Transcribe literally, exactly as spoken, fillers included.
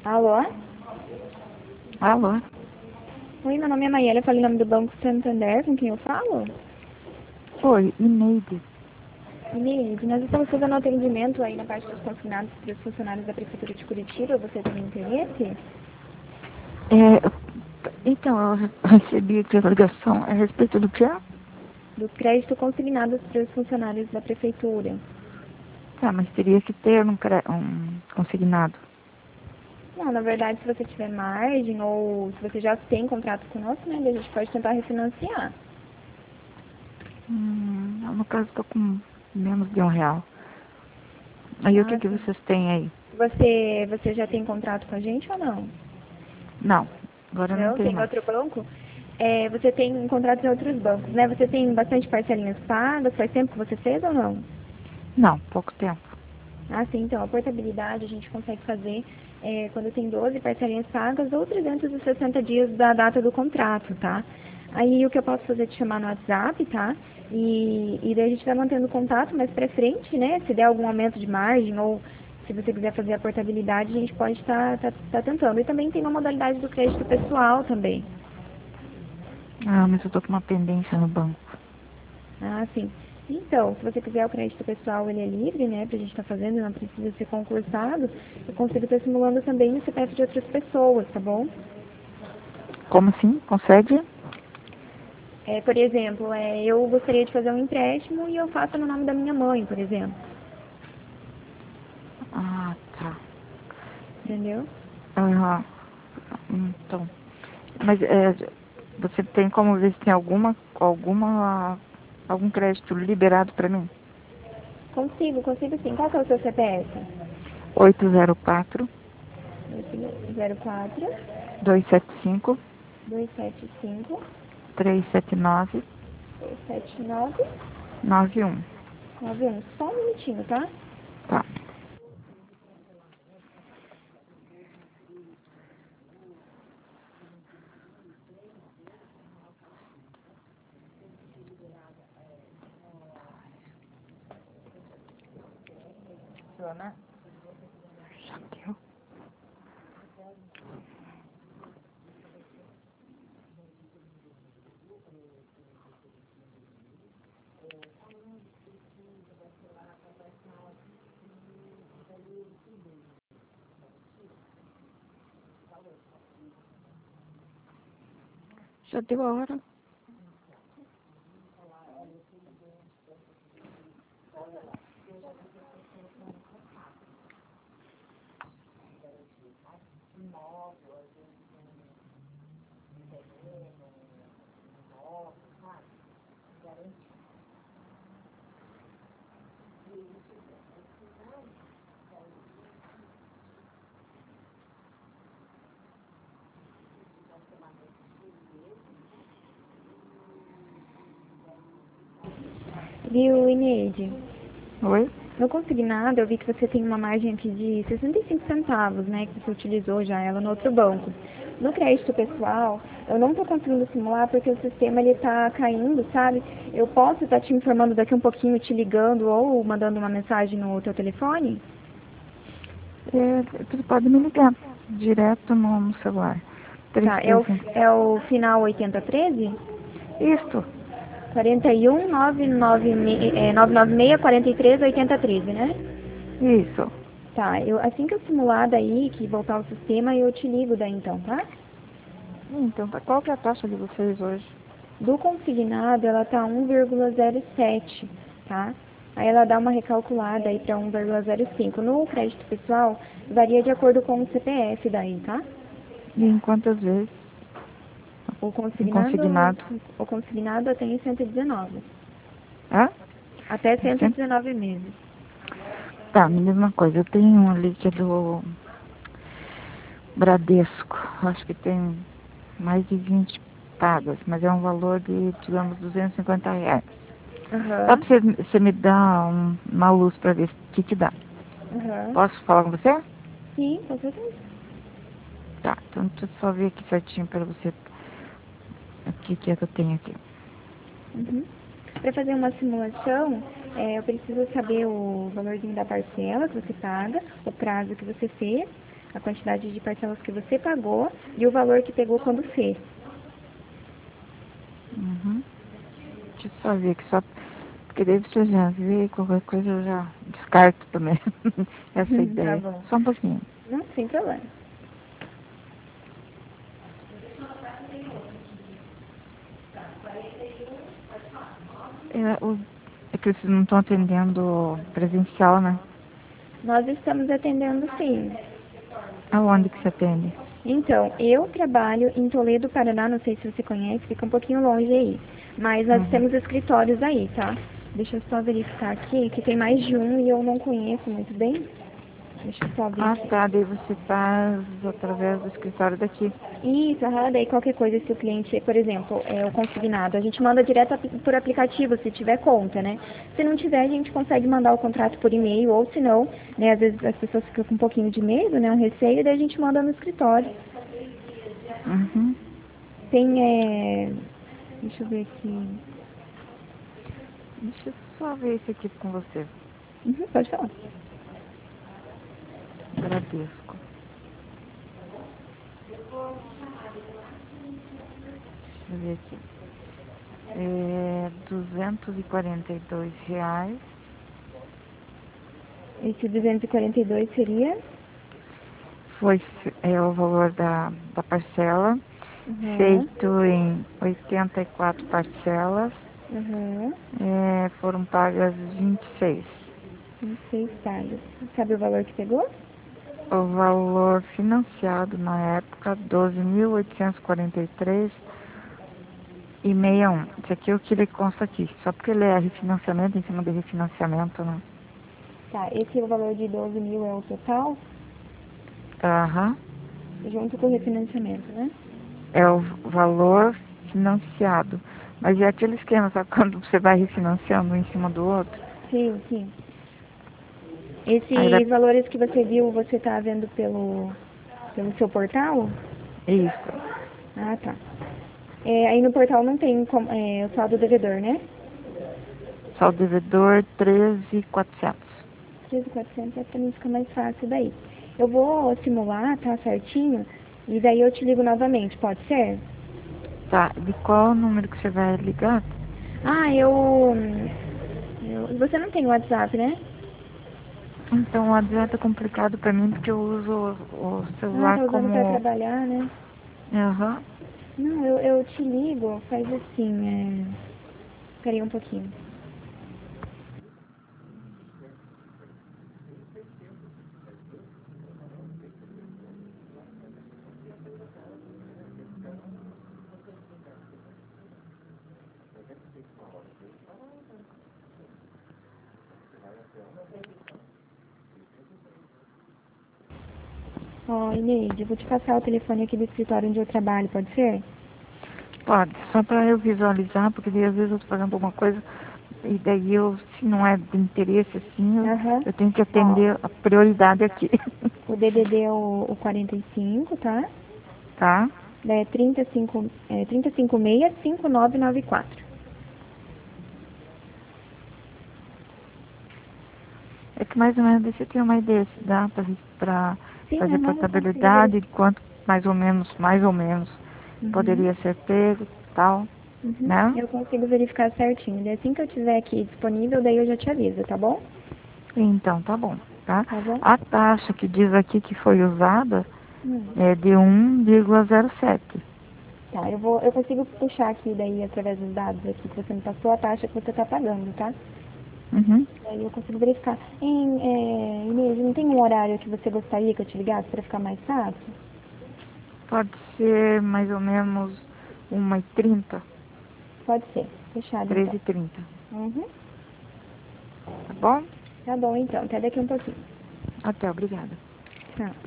Alô? Alô? Oi, meu nome é Maiela, eu falei em nome do Banco Santander, com quem eu falo? Oi, Ineide. Inês, nós estamos fazendo atendimento aí na parte dos consignados para os funcionários da Prefeitura de Curitiba, você tem interesse? É, então, eu recebi aqui a ligação a respeito do que é? Dos créditos consignados para os funcionários da Prefeitura. Tá, mas teria que ter um, cre- um consignado. Não, na verdade, se você tiver margem ou se você já tem contrato conosco, né, a gente pode tentar refinanciar. Hum, no caso, estou com menos de um real. Aí o que, Ah, que sim. vocês têm aí? Você, você já tem contrato com a gente ou não? Não, agora não Não, tem tem mais. outro banco? É, você tem contratos em outros bancos, né? Você tem bastante parcelinhas pagas, faz tempo que você fez ou não? Não, pouco tempo. Ah, sim, então a portabilidade a gente consegue fazer é, quando tem doze parcelinhas pagas ou trezentos e sessenta dias da data do contrato, tá? Aí o que eu posso fazer é te chamar no WhatsApp, tá? E, e daí a gente vai mantendo contato mais pra frente, né? Se der algum aumento de margem ou se você quiser fazer a portabilidade, a gente pode estar tá, tá, tá tentando. E também tem uma modalidade do crédito pessoal também. Ah, mas eu tô com uma pendência no banco. Ah, sim. Então, se você quiser o crédito pessoal, ele é livre, né? Pra gente estar fazendo, não precisa ser concursado. Eu consigo estar simulando também no C P F de outras pessoas, tá bom? Como assim? Consegue? É, por exemplo, é, eu gostaria de fazer um empréstimo e eu faço no nome da minha mãe, por exemplo. Ah, tá. Entendeu? Ah, então. Mas é, você tem como ver se tem alguma, alguma, algum crédito liberado para mim? Consigo, consigo sim. Qual que é o seu C P F? oito zero quatro, zero quatro, dois sete cinco, dois sete cinco, três sete nove, dois sete nove, nove um. nove um. Só um minutinho, tá? Tá. Funciona? Já deu. Já deu a hora. Viu, Inês? Oi? No consignado, eu vi que você tem uma margem aqui de sessenta e cinco centavos, né? Que você utilizou já ela no outro banco. No crédito pessoal, eu não estou conseguindo simular porque o sistema ele está caindo, sabe? Eu posso estar te informando daqui um pouquinho, te ligando ou mandando uma mensagem no teu telefone? É, você pode me ligar direto no, no celular. Tá, é o, três três cinco. é o final oitenta treze? Isto. quarenta e um, nove nove seis, nove nove seis, quarenta e três, oitenta treze, né? Isso. Tá, eu, assim que eu simular daí, que voltar ao sistema, eu te ligo daí então, tá? Então, tá, qual que é a taxa de vocês hoje? Do consignado, ela tá um vírgula zero sete, tá? Aí ela dá uma recalculada aí para um vírgula zero cinco. No crédito pessoal, varia de acordo com o C P F daí, tá? E em quantas vezes? O Em consignado, consignado? o consignado tem cento e dezenove. Hã? Até É cento e sempre... dezenove meses. Tá, mesma coisa. Eu tenho um ali que é do Bradesco. Acho que tem mais de vinte pagas, mas é um valor de, digamos, duzentos e cinquenta reais. Só Aham, pra você, você me dar um- uma luz pra ver o que te dá. aham. Posso falar com você? Sim, com certeza. Tá, então deixa eu só ver aqui certinho pra você o que, que é que eu tenho aqui. Uhum. Para fazer uma simulação, é, eu preciso saber o valorzinho da parcela que você paga, o prazo que você fez, A quantidade de parcelas que você pagou e o valor que pegou quando fez. Uhum. Deixa eu só ver aqui, só porque daí você já vê, qualquer coisa eu já descarto também essa Tá ideia. bom. Só um pouquinho. Não, sem problema. É, o, é que vocês não estão atendendo presencial, né? Nós estamos atendendo sim. Aonde que você atende? Então, eu trabalho em Toledo, Paraná, não sei se você conhece, fica um pouquinho longe aí. Mas nós Uhum. temos escritórios aí, tá? Deixa eu só verificar aqui, que tem mais de um e eu não conheço muito bem. Deixa eu só ver Ah, aqui. tá. Daí você faz através do escritório daqui. Isso, aham, daí qualquer coisa, se o cliente, por exemplo, é o consignado, a gente manda direto ap- por aplicativo, se tiver conta, né? Se não tiver, a gente consegue mandar o contrato por e-mail, ou se não, né, às vezes as pessoas ficam com um pouquinho de medo, né, um receio, daí a gente manda no escritório. Uhum. Tem, é... deixa eu ver aqui. Deixa eu só ver isso aqui com você. Uhum, pode falar. Bradesco. Deixa eu ver aqui. É duzentos e quarenta e dois reais. Esse duzentos e quarenta e dois seria? Foi é, o valor da, da parcela, Uhum, feito em oitenta e quatro parcelas. uhum, É, foram pagas vinte e seis. vinte e seis pagas. Sabe o valor que pegou? O valor financiado na época, doze mil oitocentos e quarenta e três e sessenta e um. Esse aqui é o que ele consta aqui. Só porque ele é refinanciamento, em cima de refinanciamento, né? Tá, esse é o valor de doze mil é o total, Aham. junto com o refinanciamento, né? É o valor financiado. Mas é aquele esquema, sabe? Quando você vai refinanciando um em cima do outro. Sim, sim. Aí vai. Esses valores que você viu, você tá vendo pelo, pelo seu portal? Isso. Ah, tá. É, aí no portal não tem como- é, o saldo devedor, né? Saldo devedor treze mil e quatrocentos. treze mil e quatrocentos é pra mim ficar mais fácil daí. Eu vou simular, tá certinho? E daí eu te ligo novamente, pode ser? Tá. De qual número que você vai ligar? Ah, eu, eu... Você não tem WhatsApp, né? Então, o WhatsApp é complicado pra mim porque eu uso o, o Ah, celular tá usando pra como. trabalhar, né? Aham. Não, eu, eu te ligo, faz assim, é... Espera aí um pouquinho. Ó, Inês, eu vou te passar o telefone aqui do escritório onde eu trabalho, pode ser? Pode, só pra eu visualizar, porque daí às vezes eu tô fazendo alguma coisa e daí eu, se não é de interesse assim, eu, Aham. eu tenho que Ó, atender a prioridade aqui. o D D D é o, o quarenta e cinco, tá? Tá? É trinta e cinco, é, trinta e cinco seis, cinco nove nove quatro. É que mais ou menos você tem uma ideia se dá pra, pra Sim, fazer aham, eu consigo portabilidade, de verificar. quanto mais ou menos, mais ou menos Uhum. poderia ser pego, tal, Uhum. né? Eu consigo verificar certinho. Daí assim que eu tiver aqui disponível, daí eu já te aviso, tá bom? Então, tá bom, tá? Tá bom? A taxa que diz aqui que foi usada Hum. é de um vírgula zero sete. Tá, eu vou, eu consigo puxar aqui daí através dos dados aqui que você me passou a taxa que você tá pagando, tá? Uhum. Daí eu consigo verificar. Em, é, Inês, não tem um horário que você gostaria que eu te ligasse para ficar mais fácil? Pode ser mais ou menos uma e trinta, Pode ser. Fechado então. treze e trinta. Uhum. Tá bom? Tá bom então. Até daqui um pouquinho. Até, obrigada. Tchau.